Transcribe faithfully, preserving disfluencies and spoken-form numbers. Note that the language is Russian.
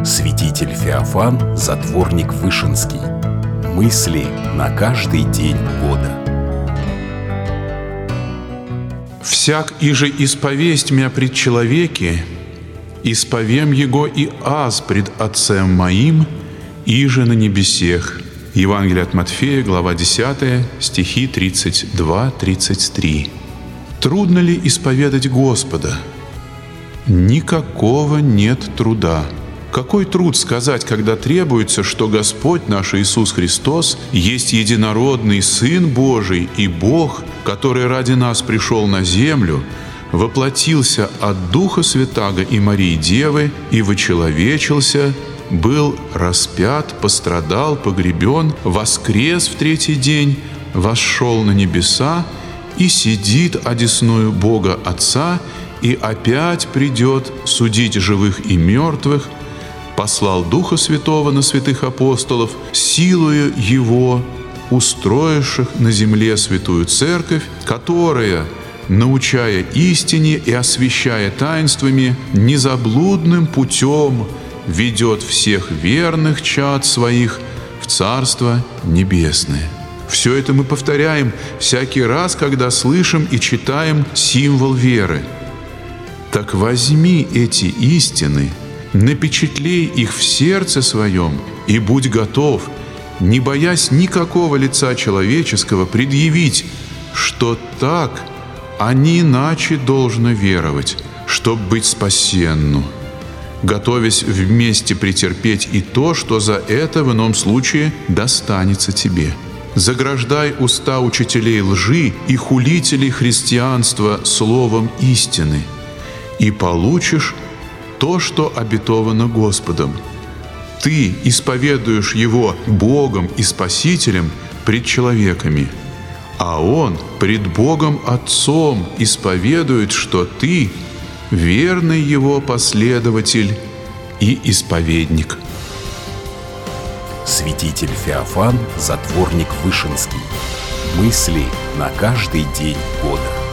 Святитель Феофан, затворник Вышинский. Мысли на каждый день года. «Всяк иже исповесть мя пред человеке, исповем его и аз пред Отцем моим, иже на небесех». Евангелие от Матфея, глава десятая, стихи тридцать два тридцать три. Трудно ли исповедать Господа? Никакого нет труда. Какой труд сказать, когда требуется, что Господь наш Иисус Христос есть единородный Сын Божий и Бог, который ради нас пришел на землю, воплотился от Духа Святаго и Марии Девы и вочеловечился, был распят, пострадал, погребен, воскрес в третий день, восшел на небеса и сидит одесную Бога Отца, и опять придет судить живых и мертвых, послал Духа Святого на святых апостолов, силою Его, устроивших на земле святую Церковь, которая, научая истине и освящая таинствами, незаблудным путем ведет всех верных чад своих в Царство Небесное. Все это мы повторяем всякий раз, когда слышим и читаем символ веры. Так возьми эти истины, напечатлей их в сердце своем и будь готов, не боясь никакого лица человеческого, предъявить, что так, а не иначе должно веровать, чтоб быть спасенну, готовясь вместе претерпеть и то, что за это в ином случае достанется тебе. Заграждай уста учителей лжи и хулителей христианства словом истины, и получишь то, что обетовано Господом. Ты исповедуешь Его Богом и Спасителем пред человеками, а Он пред Богом Отцом исповедует, что ты верный Его последователь и исповедник. Святитель Феофан, затворник Вышинский. Мысли на каждый день года.